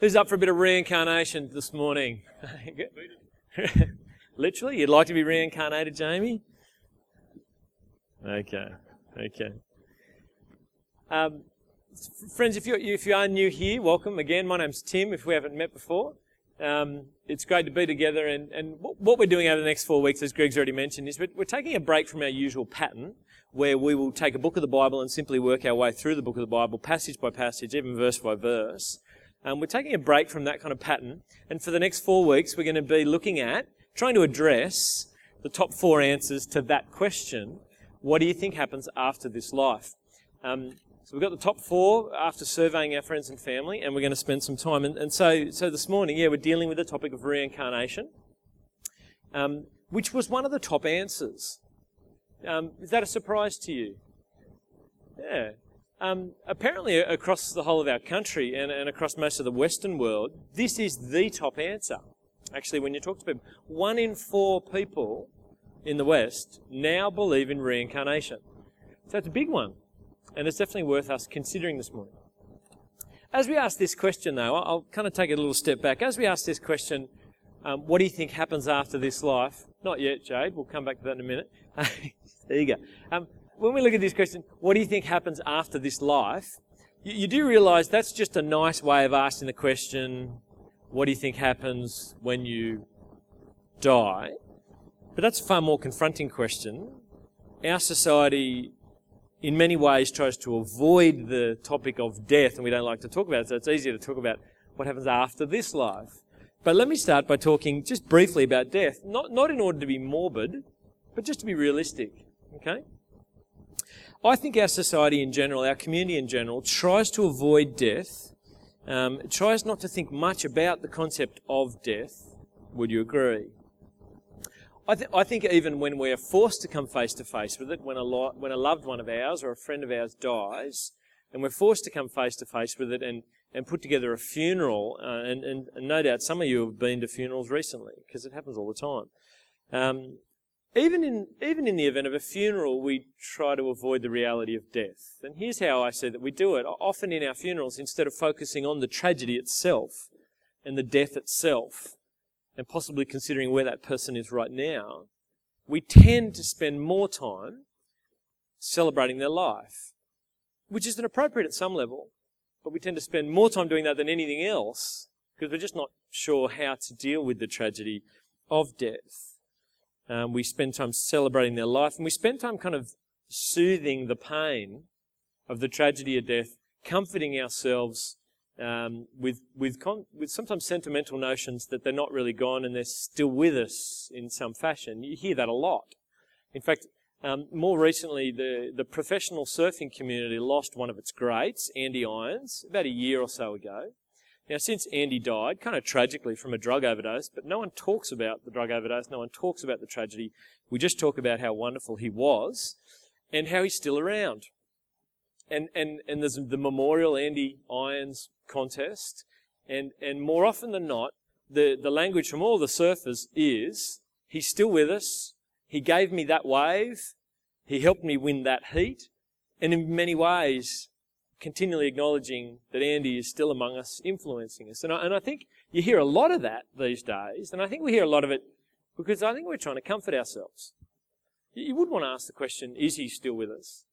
Who's up for a bit of reincarnation this morning? Literally? You'd like to be reincarnated, Jamie? Okay. Friends, if you are new here, welcome again. My name's Tim, if we haven't met before. It's great to be together, and what we're doing over the next 4 weeks, as Greg's already mentioned, is we're taking a break from our usual pattern, where we will take a book of the Bible and simply work our way through the book of the Bible, passage by passage, even verse by verse. We're taking a break from that kind of pattern, and for the next 4 weeks, we're going to be looking at, trying to address the top 4 answers to that question: what do you think happens after this life? So we've got the top 4 after surveying our friends and family, and we're going to spend some time. And so this morning, we're dealing with the topic of reincarnation, which was one of the top answers. Is that a surprise to you? Yeah. Apparently, across the whole of our country and across most of the Western world, this is the top answer. Actually, when you talk to people, 1 in 4 people in the West now believe in reincarnation. So it's a big one. And it's definitely worth us considering this morning. As we ask this question, though, I'll kind of take it a little step back. As we ask this question, what do you think happens after this life? Not yet, Jade. We'll come back to that in a minute. There you go. When we look at this question, what do you think happens after this life? You do realise that's just a nice way of asking the question, what do you think happens when you die? But that's a far more confronting question. Our society, in many ways, tries to avoid the topic of death, and we don't like to talk about it, so it's easier to talk about what happens after this life. But let me start by talking just briefly about death, not in order to be morbid, but just to be realistic, okay? I think our society in general, our community in general, tries to avoid death, tries not to think much about the concept of death. Would you agree? I think even when we're forced to come face to face with it, when a loved one of ours or a friend of ours dies, and we're forced to come face to face with it and put together a funeral, and no doubt some of you have been to funerals recently, because it happens all the time. Even in the event of a funeral, we try to avoid the reality of death. And here's how I see that we do it. Often in our funerals, instead of focusing on the tragedy itself and the death itself, and possibly considering where that person is right now, we tend to spend more time celebrating their life, which isn't appropriate at some level, but we tend to spend more time doing that than anything else because we're just not sure how to deal with the tragedy of death. We spend time celebrating their life, and we spend time kind of soothing the pain of the tragedy of death, comforting ourselves with sometimes sentimental notions that they're not really gone and they're still with us in some fashion. You hear that a lot. In fact, more recently, the professional surfing community lost one of its greats, Andy Irons, about a year or so ago. Now, since Andy died, kind of tragically from a drug overdose, but no one talks about the drug overdose, no one talks about the tragedy. We just talk about how wonderful he was and how he's still around. And there's the Memorial Andy Irons contest, and more often than not, the language from all the surfers is, he's still with us, he gave me that wave, he helped me win that heat, and in many ways, continually acknowledging that Andy is still among us, influencing us. And I think you hear a lot of that these days, and I think we hear a lot of it because I think we're trying to comfort ourselves. You would want to ask the question, is he still with us?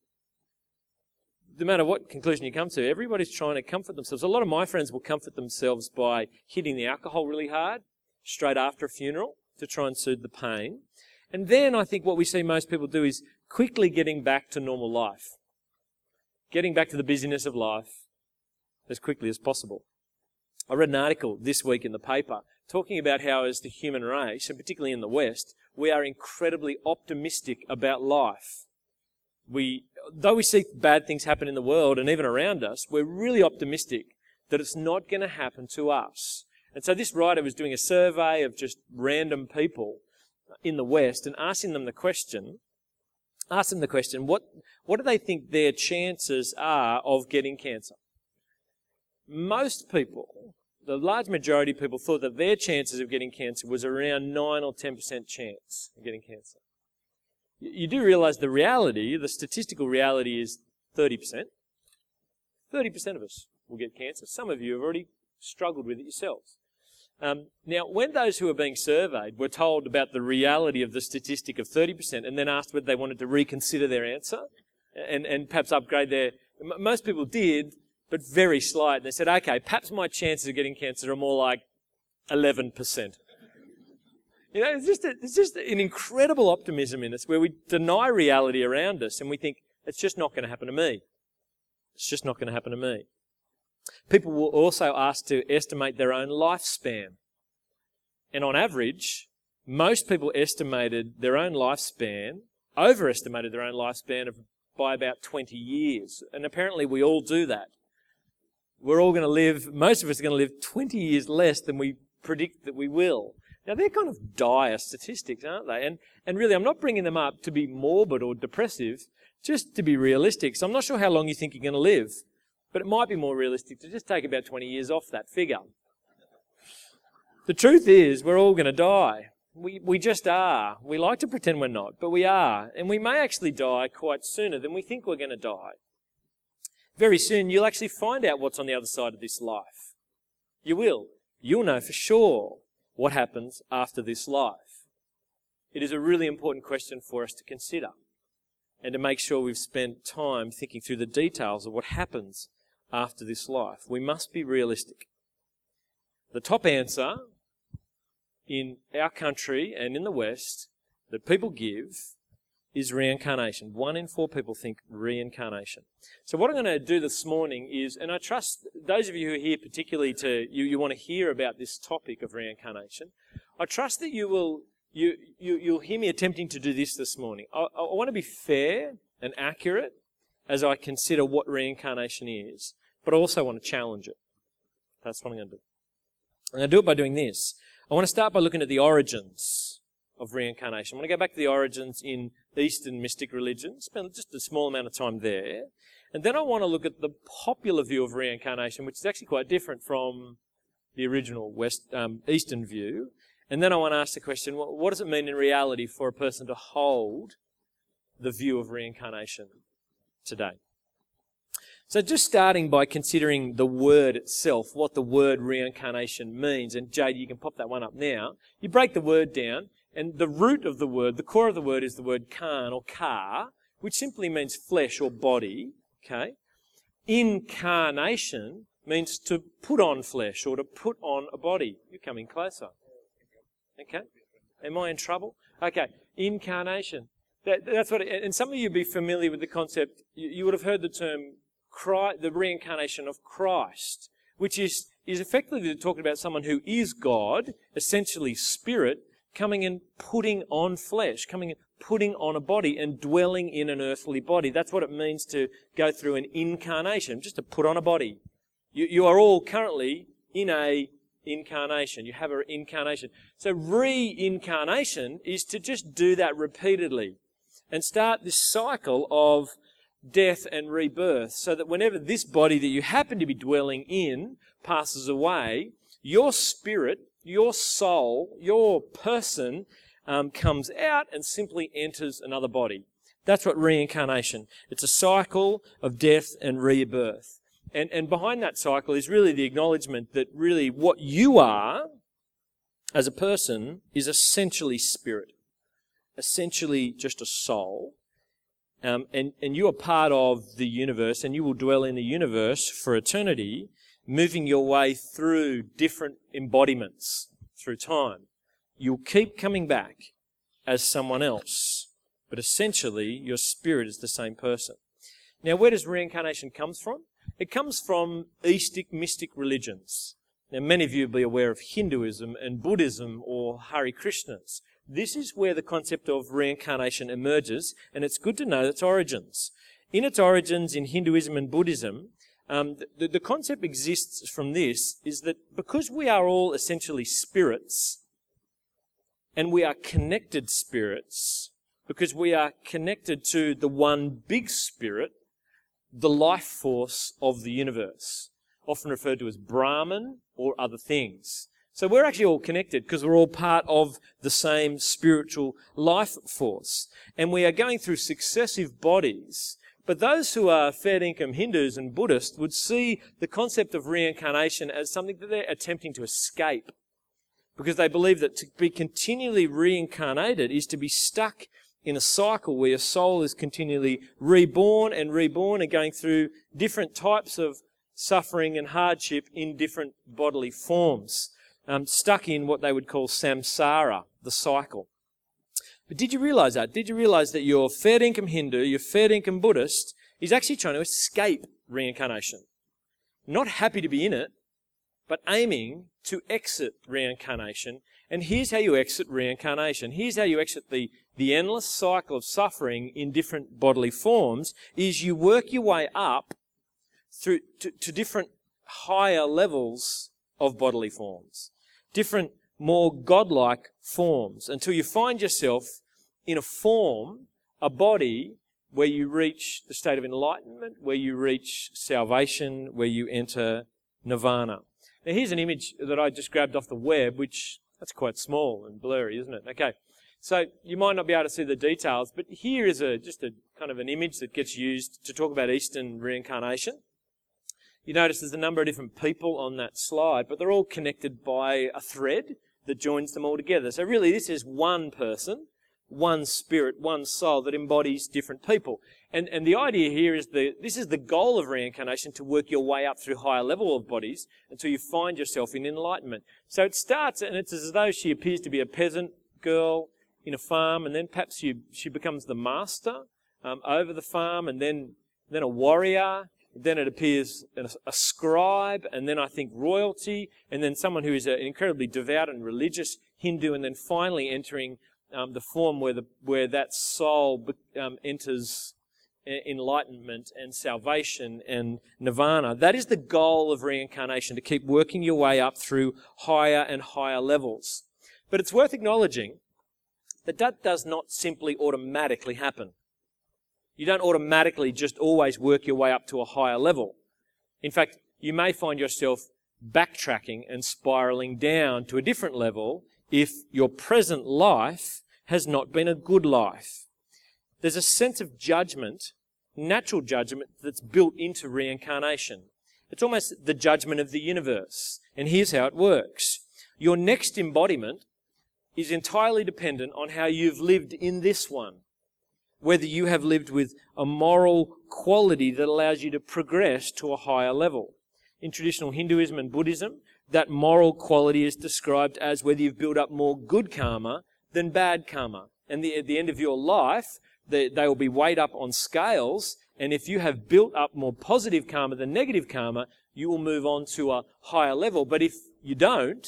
No matter what conclusion you come to, everybody's trying to comfort themselves. A lot of my friends will comfort themselves by hitting the alcohol really hard straight after a funeral to try and soothe the pain. And then I think what we see most people do is quickly getting back to normal life, getting back to the busyness of life as quickly as possible. I read an article this week in the paper talking about how as the human race, and particularly in the West, we are incredibly optimistic about life. Though we see bad things happen in the world and even around us, we're really optimistic that it's not going to happen to us. And so this writer was doing a survey of just random people in the West and asking them the question, what do they think their chances are of getting cancer? Most people, the large majority of people, thought that their chances of getting cancer was around 9 or 10% chance of getting cancer. You do realise the reality, the statistical reality is 30%. 30% of us will get cancer. Some of you have already struggled with it yourselves. Now, when those who were being surveyed were told about the reality of the statistic of 30% and then asked whether they wanted to reconsider their answer and perhaps upgrade their... Most people did, but very slight. They said, okay, perhaps my chances of getting cancer are more like 11%. You know, it's just an incredible optimism in us where we deny reality around us and we think, it's just not going to happen to me. It's just not going to happen to me. People were also asked to estimate their own lifespan. And on average, most people estimated their own lifespan, overestimated their own lifespan by about 20 years. And apparently we all do that. We're all going to live, most of us are going to live 20 years less than we predict that we will. Now, they're kind of dire statistics, aren't they? And really, I'm not bringing them up to be morbid or depressive, just to be realistic. So I'm not sure how long you think you're going to live, but it might be more realistic to just take about 20 years off that figure. The truth is, we're all going to die. We just are. We like to pretend we're not, but we are. And we may actually die quite sooner than we think we're going to die. Very soon, you'll actually find out what's on the other side of this life. You will. You'll know for sure what happens after this life. It is a really important question for us to consider and to make sure we've spent time thinking through the details of what happens after this life. We must be realistic. The top answer in our country and in the West that people give is reincarnation. 1 in 4 people think reincarnation. So what I'm going to do this morning is, and I trust those of you who are here particularly you want to hear about this topic of reincarnation, I trust that you'll hear me attempting to do this morning. I want to be fair and accurate as I consider what reincarnation is, but I also want to challenge it. That's what I'm going to do. I'm going to do it by doing this. I want to start by looking at the origins of reincarnation. I want to go back to the origins in Eastern mystic religion, spend just a small amount of time there. And then I want to look at the popular view of reincarnation, which is actually quite different from the original Eastern view. And then I want to ask the question, what does it mean in reality for a person to hold the view of reincarnation today? So just starting by considering the word itself, what the word reincarnation means. And Jade, you can pop that one up now. You break the word down. And the root of the word, the core of the word is the word khan or ka, which simply means flesh or body, okay? Incarnation means to put on flesh or to put on a body. You're coming closer. Okay? Am I in trouble? Okay. Incarnation. That's what, and some of you will be familiar with the concept. You would have heard the term the reincarnation of Christ, which is effectively talking about someone who is God, essentially spirit, coming and putting on flesh, coming and putting on a body and dwelling in an earthly body. That's what it means to go through an incarnation, just to put on a body. You are all currently in a incarnation. You have an incarnation. So reincarnation is to just do that repeatedly and start this cycle of death and rebirth so that whenever this body that you happen to be dwelling in passes away, your spirit, your soul, your person comes out and simply enters another body. That's what reincarnation. It's a cycle of death and rebirth. And behind that cycle is really the acknowledgement that really what you are as a person is essentially spirit, essentially just a soul. And you are part of the universe and you will dwell in the universe for eternity, moving your way through different embodiments through time. You'll keep coming back as someone else, but essentially your spirit is the same person. Now, where does reincarnation come from? It comes from Eastern mystic religions. Now, many of you will be aware of Hinduism and Buddhism or Hare Krishnas. This is where the concept of reincarnation emerges, and it's good to know its origins. In its origins in Hinduism and Buddhism, the concept exists from this, is that because we are all essentially spirits, and we are connected spirits, because we are connected to the one big spirit, the life force of the universe, often referred to as Brahman or other things. So we're actually all connected because we're all part of the same spiritual life force. And we are going through successive bodies, But those who are fair income Hindus and Buddhists would see the concept of reincarnation as something that they're attempting to escape, because they believe that to be continually reincarnated is to be stuck in a cycle where your soul is continually reborn and going through different types of suffering and hardship in different bodily forms, stuck in what they would call samsara, the cycle. But did you realize that? Did you realize that your fair income Hindu, your fair income Buddhist, is actually trying to escape reincarnation? Not happy to be in it, but aiming to exit reincarnation. And here's how you exit reincarnation. Here's how you exit the endless cycle of suffering in different bodily forms, is you work your way up through to different higher levels of bodily forms, different more godlike forms, until you find yourself in a form, a body, where you reach the state of enlightenment, where you reach salvation, where you enter nirvana. Now here's an image that I just grabbed off the web, which that's quite small and blurry, isn't it? Okay, so you might not be able to see the details, but here is just a kind of an image that gets used to talk about Eastern reincarnation. You notice there's a number of different people on that slide, but they're all connected by a thread that joins them all together. So really this is one person, one spirit, one soul that embodies different people. And the idea here is this is the goal of reincarnation, to work your way up through higher level of bodies until you find yourself in enlightenment. So it starts, and it's as though she appears to be a peasant girl in a farm, and then perhaps she becomes the master over the farm, and then a warrior. Then it appears a scribe, and then I think royalty, and then someone who is an incredibly devout and religious Hindu, and then finally entering the form where that soul enters enlightenment and salvation and nirvana. That is the goal of reincarnation, to keep working your way up through higher and higher levels. But it's worth acknowledging that that does not simply automatically happen. You don't automatically just always work your way up to a higher level. In fact, you may find yourself backtracking and spiraling down to a different level if your present life has not been a good life. There's a sense of judgment, natural judgment, that's built into reincarnation. It's almost the judgment of the universe. And here's how it works. Your next embodiment is entirely dependent on how you've lived in this one. Whether you have lived with a moral quality that allows you to progress to a higher level. In traditional Hinduism and Buddhism, that moral quality is described as whether you've built up more good karma than bad karma. And at the end of your life, they will be weighed up on scales, and if you have built up more positive karma than negative karma, you will move on to a higher level. But if you don't,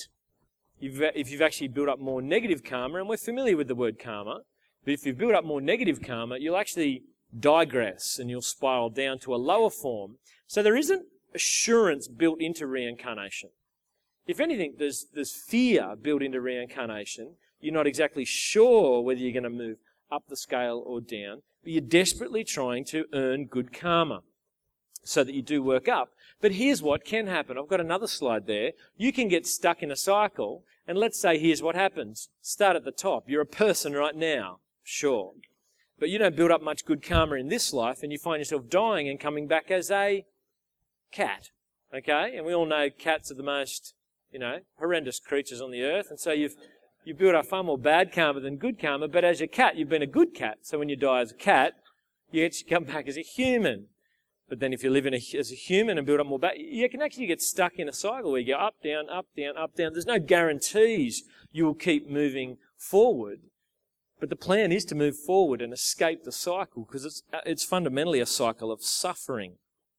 if you've actually built up more negative karma, and we're familiar with the word karma, but if you've built up more negative karma, you'll actually digress and you'll spiral down to a lower form. So there isn't assurance built into reincarnation. If anything, there's fear built into reincarnation. You're not exactly sure whether you're going to move up the scale or down, but you're desperately trying to earn good karma so that you do work up. But here's what can happen. I've got another slide there. You can get stuck in a cycle, and let's say here's what happens. Start at the top. You're a person right now. Sure. But you don't build up much good karma in this life, and you find yourself dying and coming back as a cat. Okay? And we all know cats are the most, horrendous creatures on the earth. And so you've built up far more bad karma than good karma, but as a cat, you've been a good cat. So when you die as a cat, you actually come back as a human. But then if you live as a human and build up more bad, you can actually get stuck in a cycle where you go up, down, up, down, up, down. There's no guarantees you will keep moving forward. But the plan is to move forward and escape the cycle, because it's fundamentally a cycle of suffering.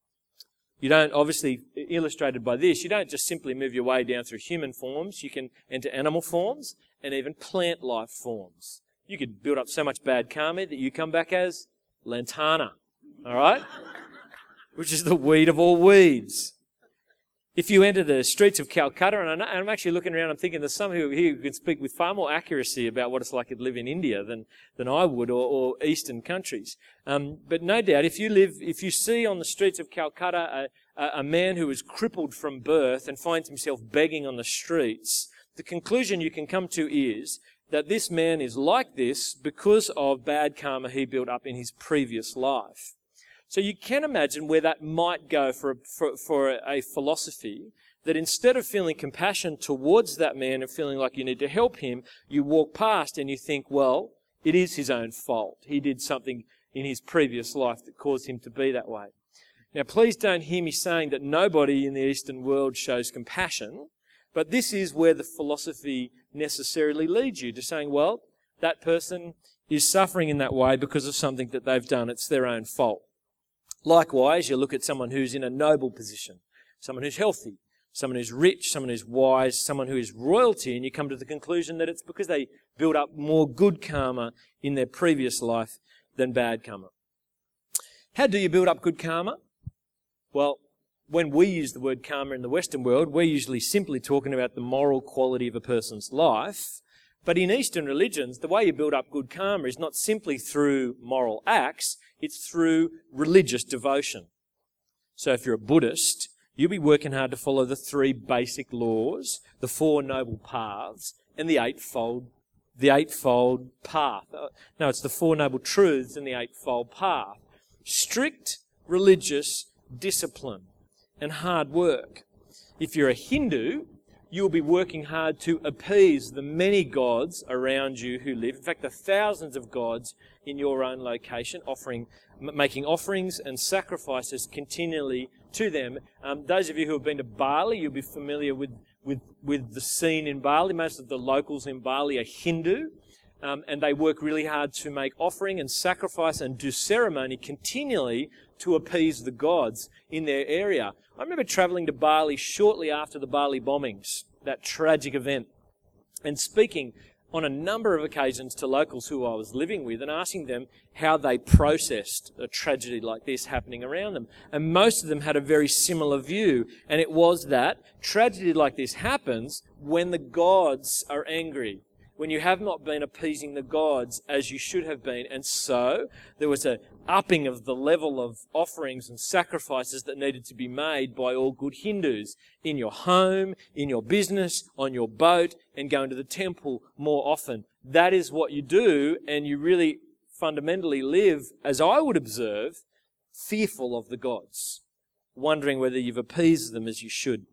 You don't, obviously, illustrated by this, you don't just simply move your way down through human forms. You can enter animal forms and even plant life forms. You could build up so much bad karma that you come back as lantana, all right? Which is the weed of all weeds. If you enter the streets of Calcutta, and I'm actually looking around, I'm thinking there's some here who can speak with far more accuracy about what it's like to live in India than I would, or Eastern countries. But no doubt, if you see on the streets of Calcutta a man who is crippled from birth and finds himself begging on the streets, the conclusion you can come to is that this man is like this because of bad karma he built up in his previous life. So you can imagine where that might go for a philosophy that instead of feeling compassion towards that man and feeling like you need to help him, you walk past and you think, well, it is his own fault. He did something in his previous life that caused him to be that way. Now, please don't hear me saying that nobody in the Eastern world shows compassion, but this is where the philosophy necessarily leads you to saying, well, that person is suffering in that way because of something that they've done. It's their own fault. Likewise, you look at someone who's in a noble position, someone who's healthy, someone who's rich, someone who's wise, someone who is royalty, and you come to the conclusion that it's because they built up more good karma in their previous life than bad karma. How do you build up good karma? Well, when we use the word karma in the Western world, we're usually simply talking about the moral quality of a person's life. But in Eastern religions, the way you build up good karma is not simply through moral acts, it's through religious devotion. So if you're a Buddhist, you'll be working hard to follow the 3 basic laws, the 4 noble paths, and the eightfold path. No, it's the 4 noble truths and the eightfold path. Strict religious discipline and hard work. If you're a Hindu, you'll be working hard to appease the many gods around you who live. In fact, the thousands of gods in your own location, making offerings and sacrifices continually to them. Those of you who have been to Bali, you'll be familiar with the scene in Bali. Most of the locals in Bali are Hindu, and they work really hard to make offering and sacrifice and do ceremony continually to appease the gods in their area. I remember travelling to Bali shortly after the Bali bombings, that tragic event, and speaking on a number of occasions to locals who I was living with and asking them how they processed a tragedy like this happening around them. And most of them had a very similar view, and it was that tragedy like this happens when the gods are angry, when you have not been appeasing the gods as you should have been. And so there was a upping of the level of offerings and sacrifices that needed to be made by all good Hindus in your home, in your business, on your boat, and going to the temple more often. That is what you do, and you really fundamentally live, as I would observe, fearful of the gods, wondering whether you've appeased them as you should.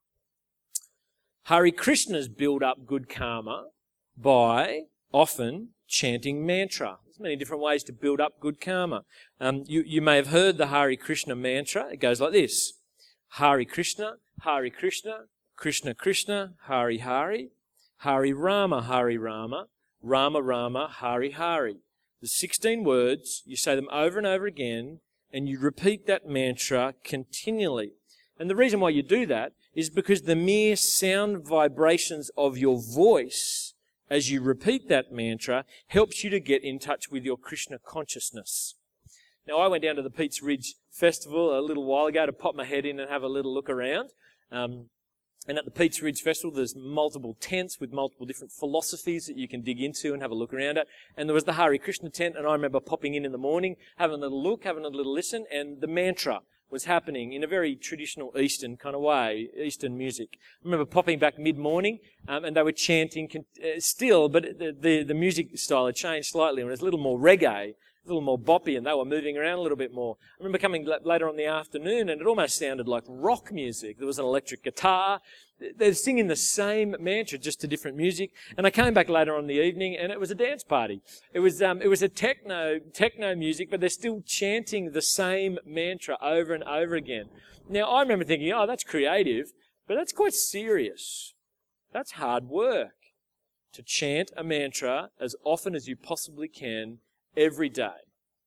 Hare Krishnas build up good karma by often chanting mantra. There's many different ways to build up good karma. You may have heard the Hare Krishna mantra. It goes like this: Hare Krishna, Krishna Krishna, Hare Hare, Hare Rama, Rama Rama, Hare Hare. There's 16 words. You say them over and over again, and you repeat that mantra continually. And the reason why you do that is because the mere sound vibrations of your voice as you repeat that mantra helps you to get in touch with your Krishna consciousness. Now, I went down to the Pete's Ridge Festival a little while ago to pop my head in and have a little look around. And at the Pete's Ridge Festival, there's multiple tents with multiple different philosophies that you can dig into and have a look around at. And there was the Hare Krishna tent, and I remember popping in the morning, having a little look, having a little listen, and the mantra was happening in a very traditional Eastern kind of way, Eastern music. I remember popping back mid-morning, and they were chanting still, but the music style had changed slightly, and it was a little more reggae, a little more boppy, and they were moving around a little bit more. I remember coming later on the afternoon, and it almost sounded like rock music. There was an electric guitar. They're singing the same mantra, just to different music. And I came back later on in the evening, and it was a dance party. It was a techno music, but they're still chanting the same mantra over and over again. Now, I remember thinking, oh, that's creative, but that's quite serious. That's hard work, to chant a mantra as often as you possibly can every day.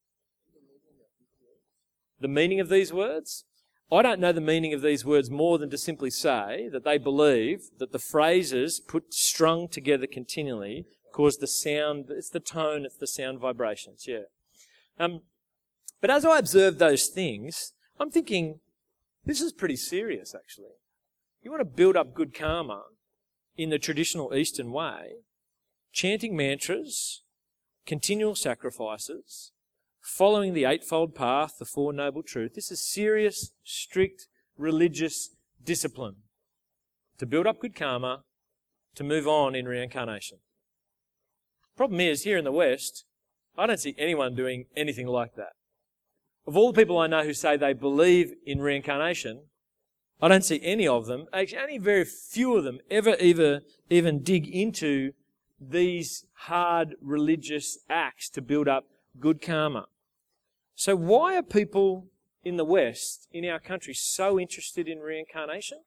The meaning of these words? I don't know the meaning of these words more than to simply say that they believe that the phrases put strung together continually cause the sound, it's the tone, it's the sound vibrations, yeah. But as I observe those things, I'm thinking, this is pretty serious, actually. You want to build up good karma in the traditional Eastern way, chanting mantras, continual sacrifices, following the eightfold path, the Four Noble Truths. This is serious, strict, religious discipline to build up good karma, to move on in reincarnation. Problem is, here in the West, I don't see anyone doing anything like that. of all the people I know who say they believe in reincarnation, I don't see any of them, actually only very few of them, ever even dig into these hard religious acts to build up good karma. So why are people in the West, in our country, so interested in reincarnation?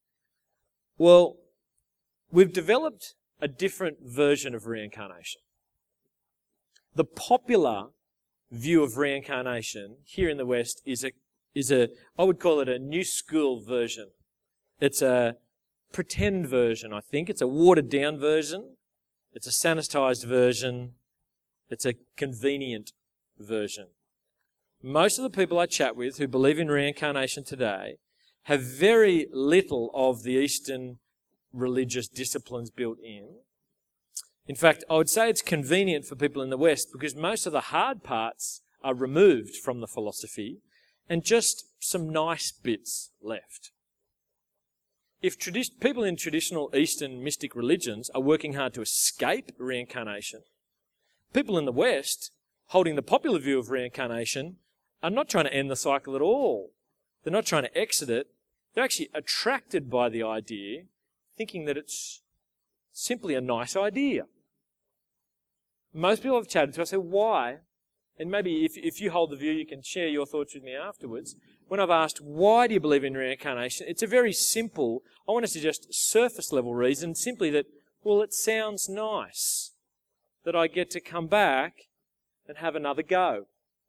Well, we've developed a different version of reincarnation. The popular view of reincarnation here in the West is a I would call it a new school version. It's a pretend version, I think. It's a watered down version. It's a sanitized version. It's a convenient version. Most of the people I chat with who believe in reincarnation today have very little of the Eastern religious disciplines built in. In fact, I would say it's convenient for people in the West because most of the hard parts are removed from the philosophy and just some nice bits left. If people in traditional Eastern mystic religions are working hard to escape reincarnation, people in the West, holding the popular view of reincarnation, are not trying to end the cycle at all. They're not trying to exit it. They're actually attracted by the idea, thinking that it's simply a nice idea. Most people I've chatted to, I say, why? And maybe if you hold the view, you can share your thoughts with me afterwards. When I've asked, why do you believe in reincarnation? It's a very simple, I want to suggest surface level reason, simply that, well, it sounds nice that I get to come back and have another go.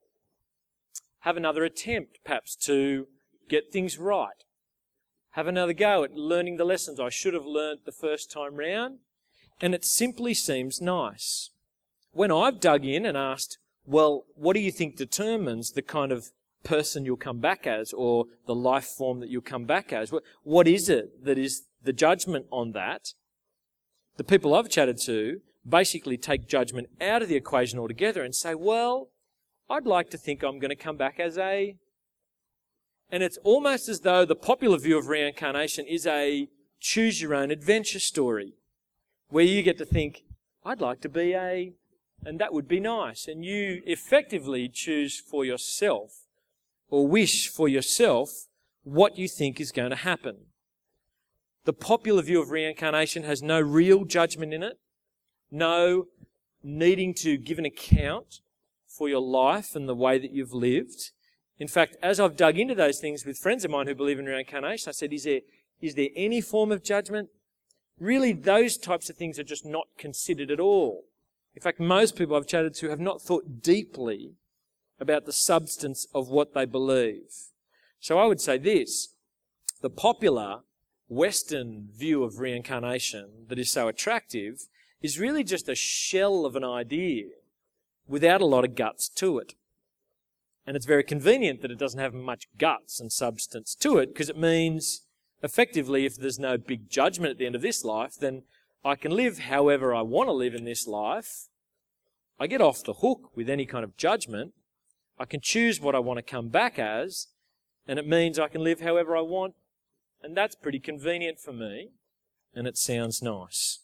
Have another attempt, perhaps, to get things right. Have another go at learning the lessons I should have learnt the first time round. And it simply seems nice. When I've dug in and asked, well, what do you think determines the kind of person you'll come back as or the life form that you'll come back as? What is it that is the judgment on that? The people I've chatted to basically take judgment out of the equation altogether and say, well, I'd like to think I'm going to come back as a... And it's almost as though the popular view of reincarnation is a choose-your-own-adventure story, where you get to think, I'd like to be a... And that would be nice. And you effectively choose for yourself, or wish for yourself, what you think is going to happen. The popular view of reincarnation has no real judgment in it, no needing to give an account for your life and the way that you've lived. In fact, as I've dug into those things with friends of mine who believe in reincarnation, I said, is there any form of judgment? Really, those types of things are just not considered at all. In fact, most people I've chatted to have not thought deeply about the substance of what they believe. So I would say this, the popular Western view of reincarnation that is so attractive is really just a shell of an idea without a lot of guts to it. And it's very convenient that it doesn't have much guts and substance to it, because it means, effectively, if there's no big judgment at the end of this life, then I can live however I want to live in this life. I get off the hook with any kind of judgment. I can choose what I want to come back as, and it means I can live however I want, and that's pretty convenient for me, and it sounds nice.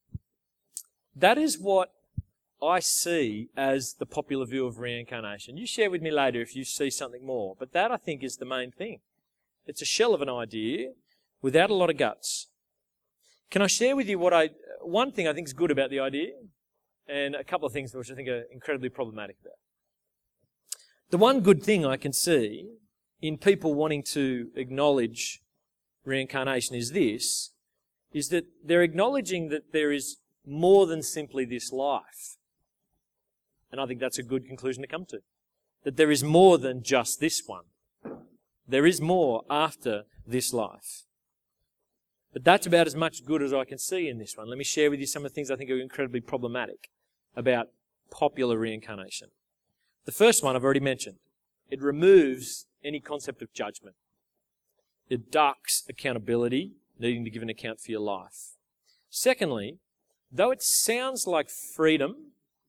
That is what I see as the popular view of reincarnation. You share with me later if you see something more, but that I think is the main thing. It's a shell of an idea without a lot of guts. Can I share with you one thing I think is good about the idea, and a couple of things which I think are incredibly problematic about it. The one good thing I can see in people wanting to acknowledge reincarnation is that they're acknowledging that there is more than simply this life. And I think that's a good conclusion to come to. That there is more than just this one. There is more after this life. But that's about as much good as I can see in this one. Let me share with you some of the things I think are incredibly problematic about popular reincarnation. The first one I've already mentioned. It removes any concept of judgment. It ducks accountability, needing to give an account for your life. Secondly, though it sounds like freedom,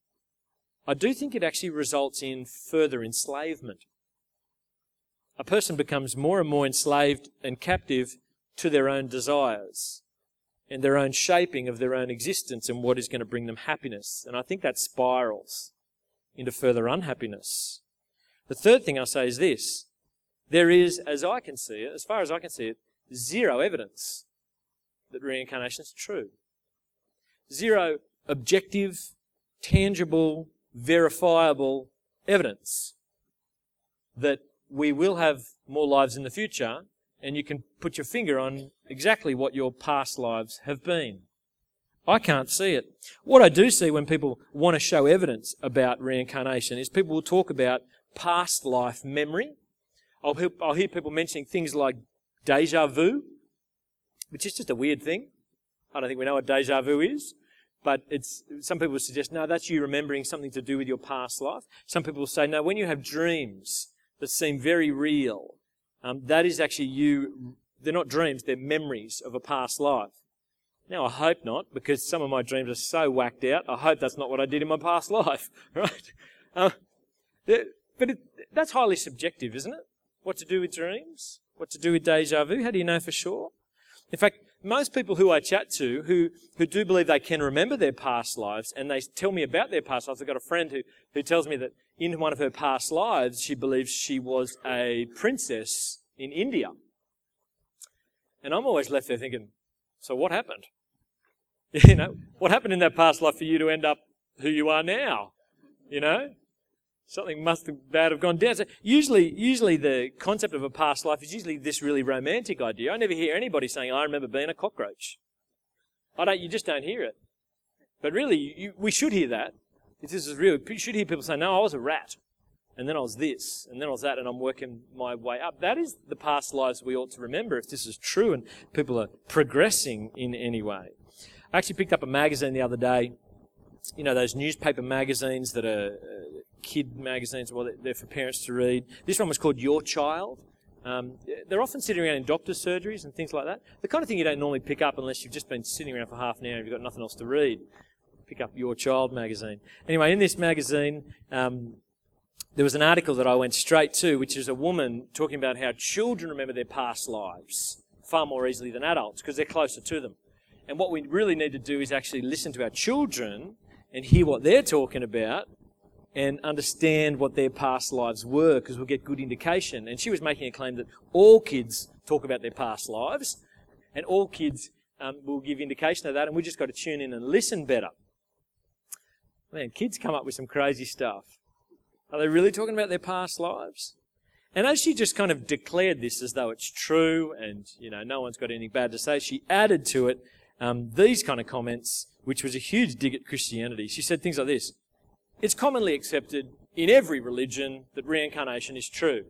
I do think it actually results in further enslavement. A person becomes more and more enslaved and captive to their own desires and their own shaping of their own existence and what is going to bring them happiness. And I think that spirals into further unhappiness. The third thing I'll say is this. There is, as I can see it, as far as I can see it, zero evidence that reincarnation is true. Zero objective, tangible, verifiable evidence that we will have more lives in the future, and you can put your finger on exactly what your past lives have been. I can't see it. What I do see when people want to show evidence about reincarnation is people will talk about past life memory. I'll hear people mentioning things like deja vu, which is just a weird thing. I don't think we know what deja vu is, but some people suggest, no, that's you remembering something to do with your past life. Some people say, no, when you have dreams that seem very real, that is actually you. They're not dreams, they're memories of a past life. Now, I hope not, because some of my dreams are so whacked out. I hope that's not what I did in my past life, right? That's highly subjective, isn't it? What to do with dreams? What to do with deja vu? How do you know for sure? In fact, most people who I chat to who do believe they can remember their past lives and they tell me about their past lives. I've got a friend who tells me that in one of her past lives, she believes she was a princess in India. And I'm always left there thinking, so what happened? You know, what happened in that past life for you to end up who you are now? You know? Something must have bad have gone down. So usually the concept of a past life is usually this really romantic idea. I never hear anybody saying, I remember being a cockroach. You just don't hear it. But really, we should hear that. If this is real, you should hear people say, no, I was a rat. And then I was this, and then I was that, and I'm working my way up. That is the past lives we ought to remember if this is true and people are progressing in any way. I actually picked up a magazine the other day. You know, those newspaper magazines that are kid magazines, well, they're for parents to read. This one was called Your Child. They're often sitting around in doctor's surgeries and things like that. The kind of thing you don't normally pick up unless you've just been sitting around for half an hour and you've got nothing else to read. Pick up Your Child magazine. Anyway, in this magazine, there was an article that I went straight to, which is a woman talking about how children remember their past lives far more easily than adults because they're closer to them. And what we really need to do is actually listen to our children and hear what they're talking about and understand what their past lives were, because we'll get good indication. And she was making a claim that all kids talk about their past lives, and all kids will give indication of that, and we just got to tune in and listen better. Man, kids come up with some crazy stuff. Are they really talking about their past lives? And as she just kind of declared this as though it's true and, you know, no one's got anything bad to say, she added to it these kind of comments, which was a huge dig at Christianity. She said things like this: it's commonly accepted in every religion that reincarnation is true.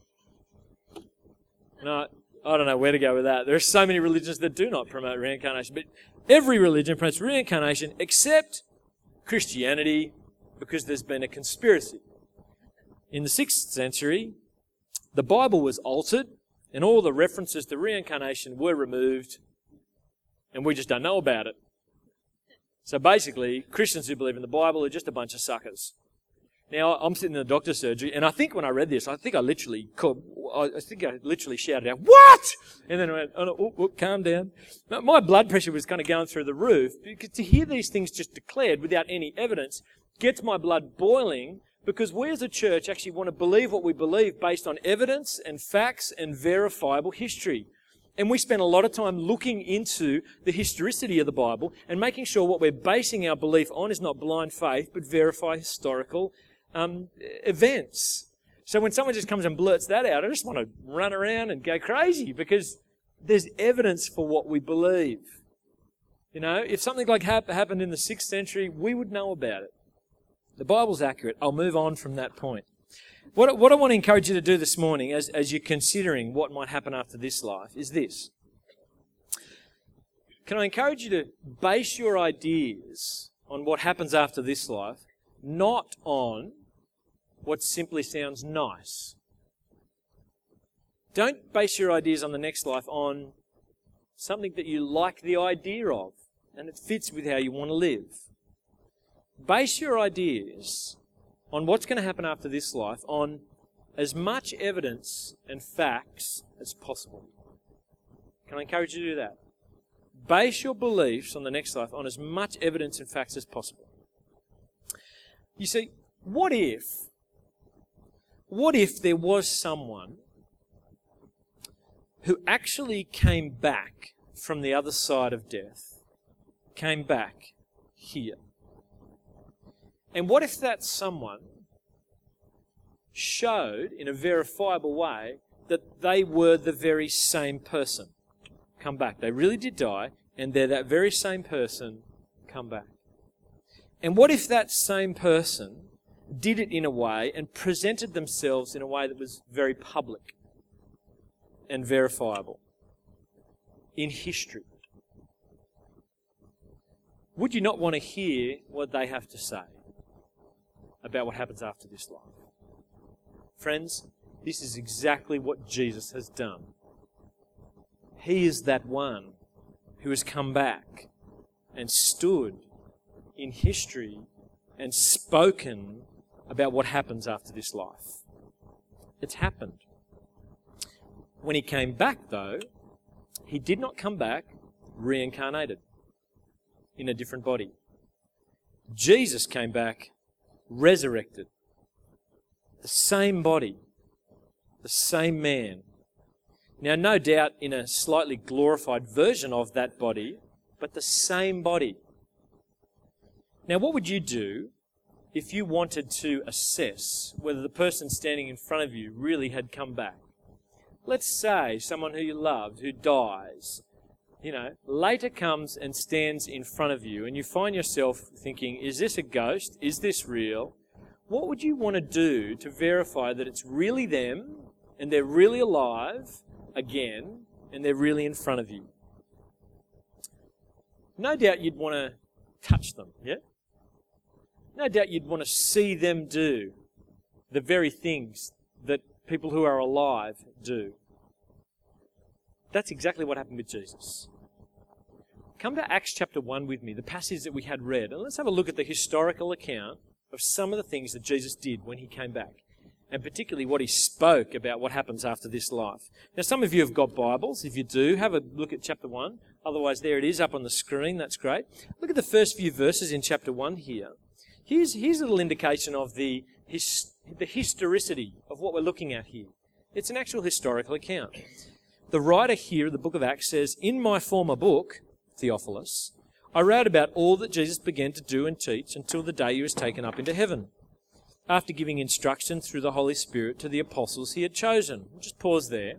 No, I don't know where to go with that. There are so many religions that do not promote reincarnation, but every religion promotes reincarnation except Christianity, because there's been a conspiracy. In the 6th century, the Bible was altered and all the references to reincarnation were removed, and we just don't know about it. So basically, Christians who believe in the Bible are just a bunch of suckers. Now, I'm sitting in the doctor's surgery, and I think when I read this, I think I literally shouted out, "What?" And then I went, oh, calm down. My blood pressure was kind of going through the roof, because to hear these things just declared without any evidence gets my blood boiling, because we as a church actually want to believe what we believe based on evidence and facts and verifiable history. And we spend a lot of time looking into the historicity of the Bible and making sure what we're basing our belief on is not blind faith, but verify historical events. So when someone just comes and blurts that out, I just want to run around and go crazy, because there's evidence for what we believe. You know, if something like happened in the 6th century, we would know about it. The Bible's accurate. I'll move on from that point. What I want to encourage you to do this morning, as you're considering what might happen after this life, is this. Can I encourage you to base your ideas on what happens after this life, not on what simply sounds nice. Don't base your ideas on the next life on something that you like the idea of and it fits with how you want to live. Base your ideas on what's going to happen after this life on as much evidence and facts as possible. Can I encourage you to do that? Base your beliefs on the next life on as much evidence and facts as possible. You see, what if what if there was someone who actually came back from the other side of death, came back here? And what if that someone showed in a verifiable way that they were the very same person come back? They really did die, and they're that very same person come back. And what if that same person did it in a way and presented themselves in a way that was very public and verifiable in history? Would you not want to hear what they have to say about what happens after this life? Friends, this is exactly what Jesus has done. He is that one who has come back and stood in history and spoken about what happens after this life. It's happened. When he came back, though, he did not come back reincarnated in a different body. Jesus came back resurrected. The same body, the same man. Now, no doubt in a slightly glorified version of that body, but the same body. Now, what would you do if you wanted to assess whether the person standing in front of you really had come back? Let's say someone who you loved, who dies, later comes and stands in front of you, and you find yourself thinking, is this a ghost? Is this real? What would you want to do to verify that it's really them, and they're really alive again, and they're really in front of you? No doubt you'd want to touch them, yeah? No doubt you'd want to see them do the very things that people who are alive do. That's exactly what happened with Jesus. Come to Acts chapter 1 with me, the passage that we had read, and let's have a look at the historical account of some of the things that Jesus did when he came back, and particularly what he spoke about what happens after this life. Now, some of you have got Bibles. If you do, have a look at chapter 1. Otherwise, there it is up on the screen. That's great. Look at the first few verses in chapter 1 here. Here's a little indication of the historicity of what we're looking at here. It's an actual historical account. The writer here of the book of Acts says, "In my former book, Theophilus, I wrote about all that Jesus began to do and teach until the day he was taken up into heaven, after giving instruction through the Holy Spirit to the apostles he had chosen." We'll just pause there.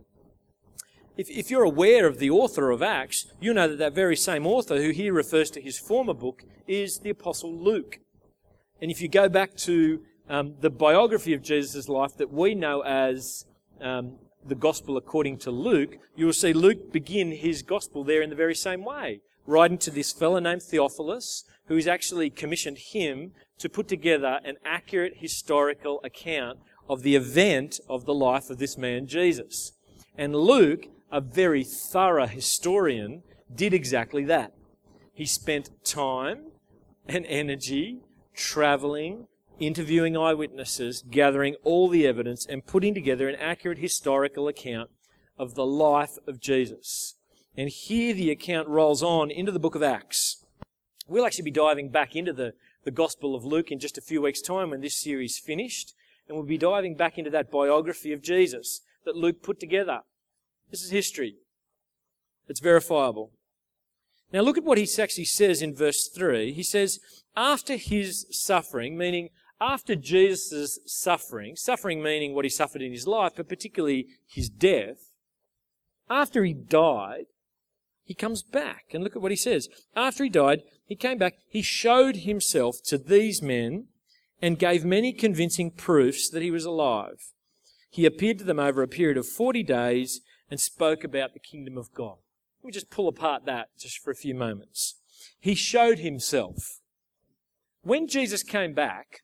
If you're aware of the author of Acts, you know that very same author who here refers to his former book is the Apostle Luke. And if you go back to the biography of Jesus' life that we know as the Gospel according to Luke, you will see Luke begin his Gospel there in the very same way, writing to this fellow named Theophilus, who has actually commissioned him to put together an accurate historical account of the event of the life of this man Jesus. And Luke, a very thorough historian, did exactly that. He spent time and energy travelling, interviewing eyewitnesses, gathering all the evidence, and putting together an accurate historical account of the life of Jesus. And here the account rolls on into the book of Acts. We'll actually be diving back into the Gospel of Luke in just a few weeks' time when this series finished, and we'll be diving back into that biography of Jesus that Luke put together. This is history. It's verifiable. Now look at what he actually says in verse 3. He says, after his suffering, meaning after Jesus' suffering meaning what he suffered in his life, but particularly his death, after he died, he comes back. And look at what he says. After he died, he came back, he showed himself to these men and gave many convincing proofs that he was alive. He appeared to them over a period of 40 days and spoke about the kingdom of God. Let me just pull apart that just for a few moments. He showed himself. When Jesus came back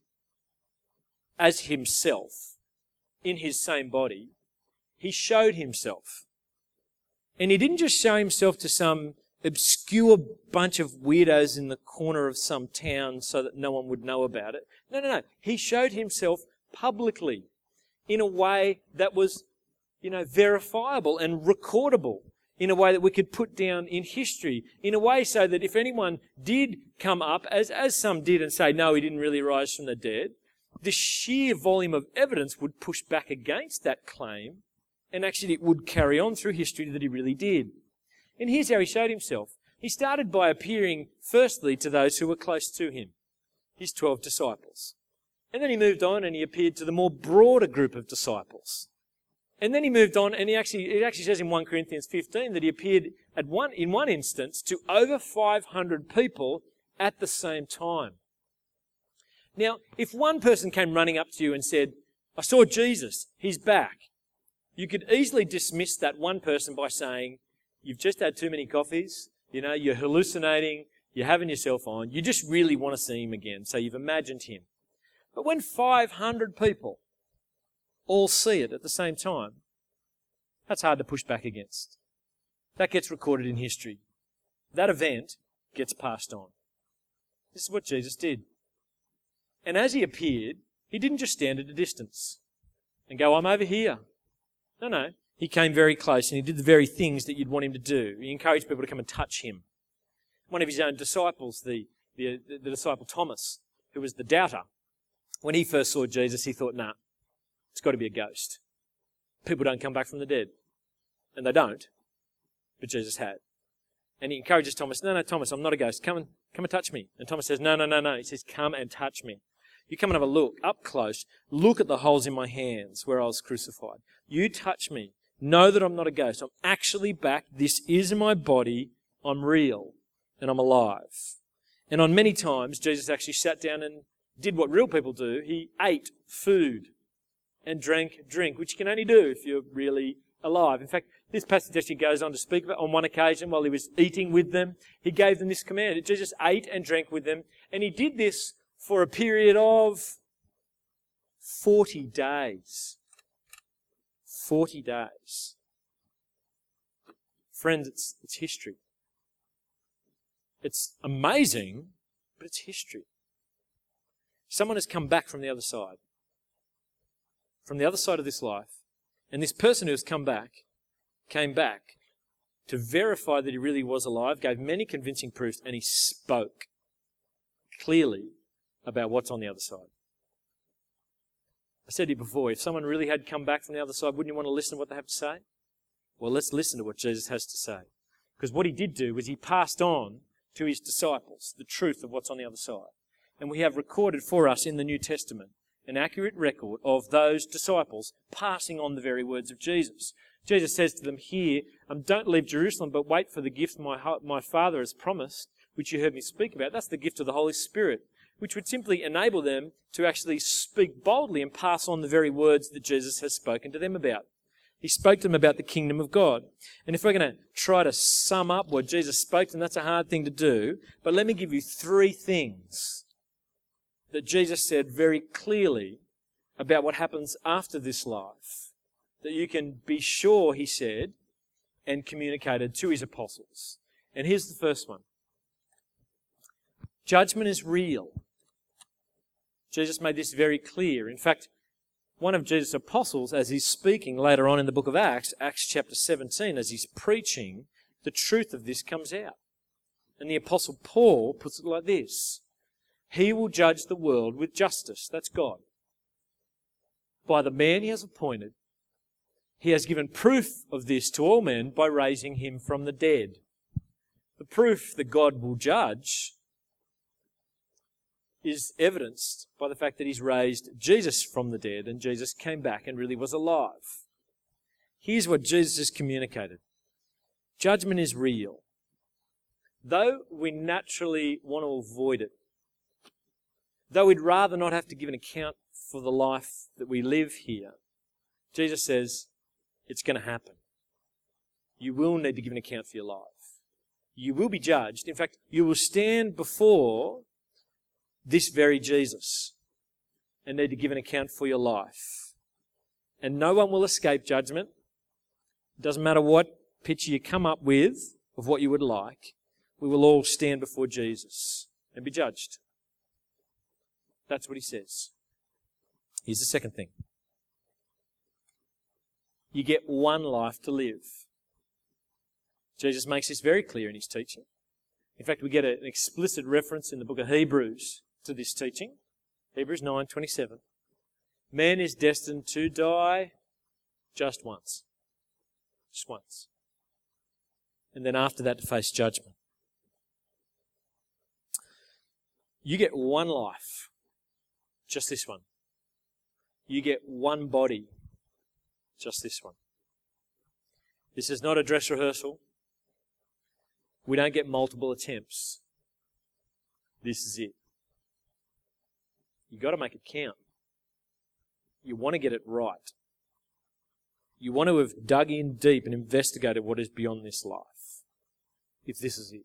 as himself in his same body, he showed himself. And he didn't just show himself to some obscure bunch of weirdos in the corner of some town so that no one would know about it. No. He showed himself publicly in a way that was, verifiable and recordable, in a way that we could put down in history, in a way so that if anyone did come up, as some did, and say, no, he didn't really rise from the dead, the sheer volume of evidence would push back against that claim, and actually it would carry on through history that he really did. And here's how he showed himself. He started by appearing firstly to those who were close to him, his 12 disciples. And then he moved on and he appeared to the more broader group of disciples. And then he moved on and it actually says in 1 Corinthians 15 that he appeared in one instance to over 500 people at the same time. Now, if one person came running up to you and said, "I saw Jesus, he's back," you could easily dismiss that one person by saying, "You've just had too many coffees, you're hallucinating, you're having yourself on, you just really want to see him again, so you've imagined him." But when 500 people all see it at the same time, that's hard to push back against. That gets recorded in history. That event gets passed on. This is what Jesus did. And as he appeared, he didn't just stand at a distance and go, "I'm over here." No. He came very close and he did the very things that you'd want him to do. He encouraged people to come and touch him. One of his own disciples, the disciple Thomas, who was the doubter, when he first saw Jesus, he thought, "Nah, it's got to be a ghost. People don't come back from the dead." And they don't. But Jesus had. And he encourages Thomas, "No, Thomas, I'm not a ghost. Come and touch me." And Thomas says, No. He says, "Come and touch me. You come and have a look up close. Look at the holes in my hands where I was crucified. You touch me. Know that I'm not a ghost. I'm actually back. This is my body. I'm real. And I'm alive." And on many times, Jesus actually sat down and did what real people do. He ate food and drank drink, which you can only do if you're really alive. In fact, this passage actually goes on to speak about on one occasion while he was eating with them, he gave them this command. Jesus ate and drank with them, and he did this for a period of 40 days. 40 days. Friends, it's history. It's amazing, but it's history. Someone has come back from the other side of this life, and this person who has come back came back to verify that he really was alive, gave many convincing proofs, and he spoke clearly about what's on the other side. I said to you before, if someone really had come back from the other side, wouldn't you want to listen to what they have to say? Well, let's listen to what Jesus has to say. Because what he did do was he passed on to his disciples the truth of what's on the other side. And we have recorded for us in the New Testament an accurate record of those disciples passing on the very words of Jesus. Jesus says to them here, "Don't leave Jerusalem, but wait for the gift my Father has promised, which you heard me speak about." That's the gift of the Holy Spirit, which would simply enable them to actually speak boldly and pass on the very words that Jesus has spoken to them about. He spoke to them about the kingdom of God. And if we're going to try to sum up what Jesus spoke to them, that's a hard thing to do. But let me give you 3 things that Jesus said very clearly about what happens after this life, that you can be sure he said and communicated to his apostles. And here's the first one. Judgment is real. Jesus made this very clear. In fact, one of Jesus' apostles, as he's speaking later on in the book of Acts, Acts chapter 17, as he's preaching, the truth of this comes out. And the apostle Paul puts it like this: "He will judge the world with justice," that's God, "by the man he has appointed. He has given proof of this to all men by raising him from the dead." The proof that God will judge is evidenced by the fact that he's raised Jesus from the dead, and Jesus came back and really was alive. Here's what Jesus has communicated. Judgment is real. Though we naturally want to avoid it, though we'd rather not have to give an account for the life that we live here, Jesus says it's going to happen. You will need to give an account for your life. You will be judged. In fact, you will stand before this very Jesus and need to give an account for your life. And no one will escape judgment. It doesn't matter what picture you come up with of what you would like. We will all stand before Jesus and be judged. That's what he says. Here's the second thing. You get one life to live. Jesus makes this very clear in his teaching. In fact, we get an explicit reference in the book of Hebrews to this teaching. Hebrews 9:27. Man is destined to die just once. Just once. And then after that to face judgment. You get one life. Just this one. You get one body. Just this one. This is not a dress rehearsal. We don't get multiple attempts. This is it. You've got to make it count. You want to get it right. You want to have dug in deep and investigated what is beyond this life, if this is it.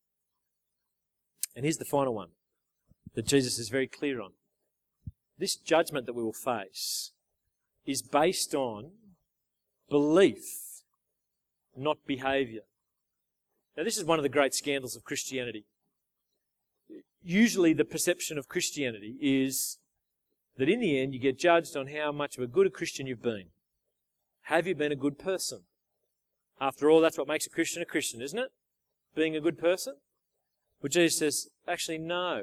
And here's the final one that Jesus is very clear on. This judgment that we will face is based on belief, not behaviour. Now, this is one of the great scandals of Christianity. Usually the perception of Christianity is that in the end you get judged on how much of a good Christian you've been. Have you been a good person? After all, that's what makes a Christian, isn't it? Being a good person? Well, Jesus says, actually, no.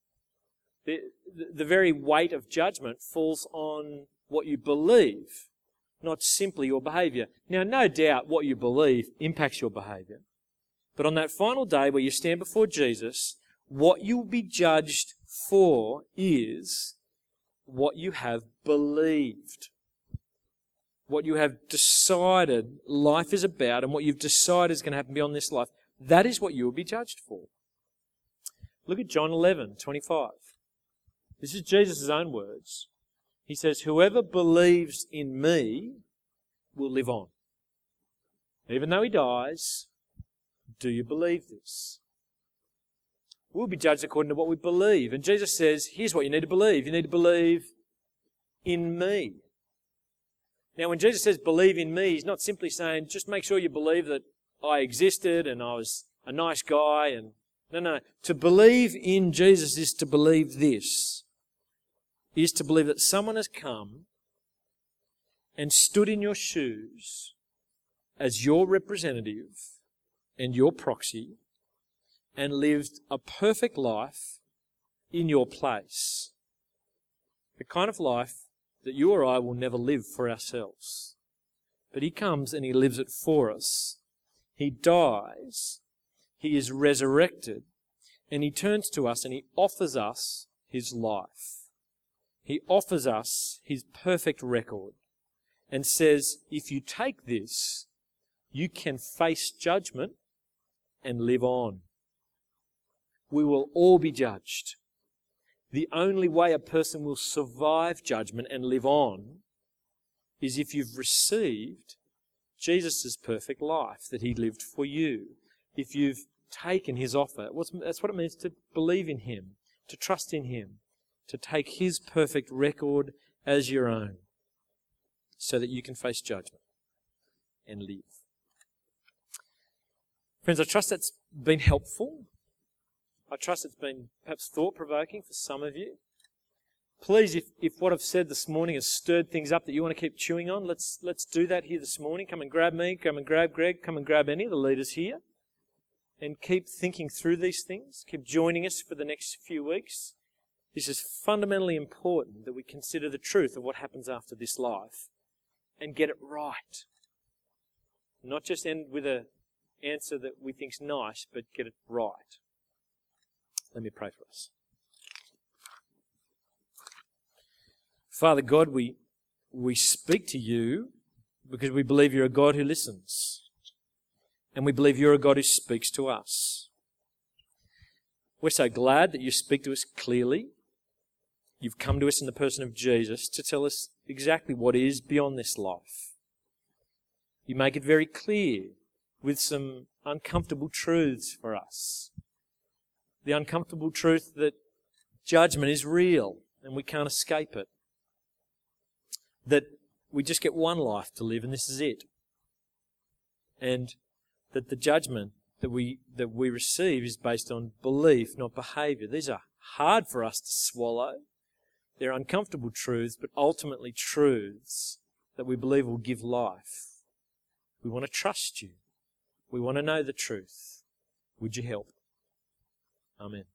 The very weight of judgment falls on what you believe, not simply your behaviour. Now, no doubt what you believe impacts your behaviour. But on that final day where you stand before Jesus, what you will be judged for is what you have believed. What you have decided life is about and what you've decided is going to happen beyond this life. That is what you will be judged for. Look at John 11:25. This is Jesus' own words. He says, whoever believes in me will live on. Even though he dies, do you believe this? We'll be judged according to what we believe. And Jesus says, here's what you need to believe. You need to believe in me. Now, when Jesus says believe in me, he's not simply saying just make sure you believe that I existed and I was a nice guy. And no. To believe in Jesus is to believe this. Is to believe that someone has come and stood in your shoes as your representative and your proxy and lived a perfect life in your place. The kind of life that you or I will never live for ourselves. But he comes and he lives it for us. He dies, he is resurrected, and he turns to us and he offers us his life. He offers us his perfect record and says, if you take this, you can face judgment and live on. We will all be judged. The only way a person will survive judgment and live on is if you've received Jesus' perfect life that he lived for you. If you've taken his offer, that's what it means to believe in him, to trust in him, to take his perfect record as your own so that you can face judgment and live. Friends, I trust that's been helpful. I trust it's been perhaps thought-provoking for some of you. Please, if what I've said this morning has stirred things up that you want to keep chewing on, let's do that here this morning. Come and grab me, come and grab Greg, come and grab any of the leaders here. And keep thinking through these things. Keep joining us for the next few weeks. This is fundamentally important that we consider the truth of what happens after this life and get it right. Not just end with an answer that we think's nice, but get it right. Let me pray for us. Father God, we speak to you because we believe you're a God who listens. And we believe you're a God who speaks to us. We're so glad that you speak to us clearly. You've come to us in the person of Jesus to tell us exactly what is beyond this life. You make it very clear with some uncomfortable truths for us. The uncomfortable truth that judgment is real and we can't escape it. That we just get one life to live and this is it. And that the judgment that we receive is based on belief, not behaviour. These are hard for us to swallow. They're uncomfortable truths, but ultimately truths that we believe will give life. We want to trust you. We want to know the truth. Would you help? Amen.